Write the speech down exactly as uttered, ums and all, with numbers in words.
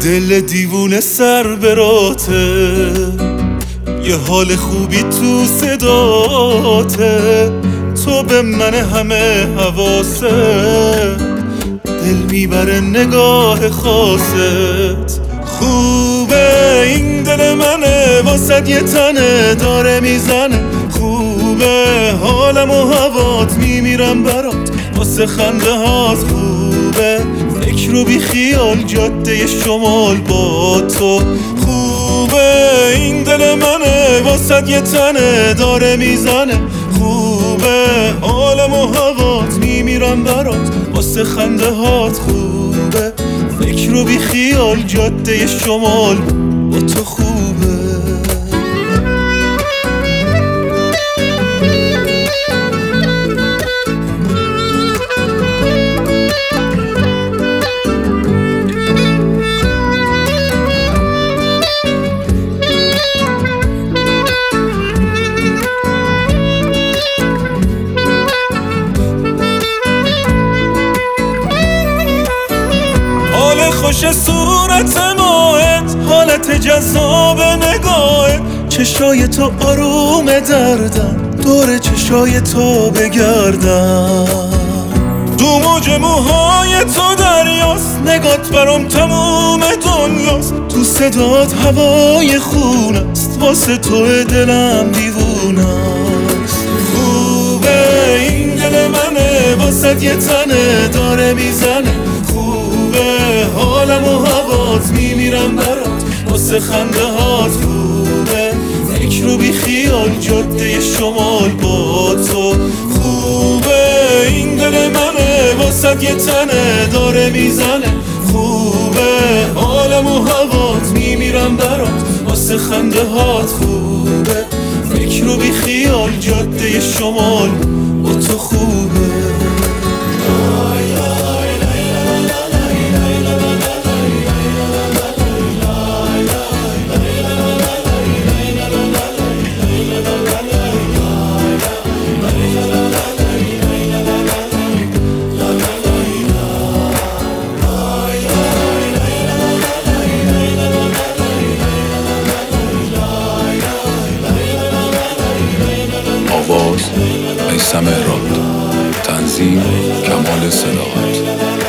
دل دیوونه سر براته، یه حال خوبی تو صداته، تو به من همه حواست، دل میبره نگاه خاصت. خوبه این دل منه واسد یه تنه داره میزنه، خوبه حالم و هوات میمیرم برات واسه خنده هات. خوبه فکر رو بی خیال جاده شمال با تو، خوبه این دل منه واسد یه تنه داره میزنه، خوبه حالم و هوات میمیرم برات واسه خنده هات. خوبه فکر رو بی خیال جاده شمال با تو خوبه. خوش صورت ماهت، حالت جذاب نگاهت، چشای تو آروم دردن دور چشای تو بگردم، دو موج موهای تو دریاست، نگات برام تموم دنیاست، تو صدات هوای خونست، واسه تو دلم دیوونست. خوبه این دل منه واسه یه تنه داره میزنه، حالم و هوات میمیرم برات واسه خنده هات. خوبه فکر رو بی خیال جاده شمال با تو، خوبه این دل منه واسه یه تنه داره میزنه، خوبه حالم و هوات میمیرم برات واسه خنده هات. خوبه فکر رو بی خیال جاده شمال با تو خوبه. آواز میثم راد، تنظیم کمال صداقت.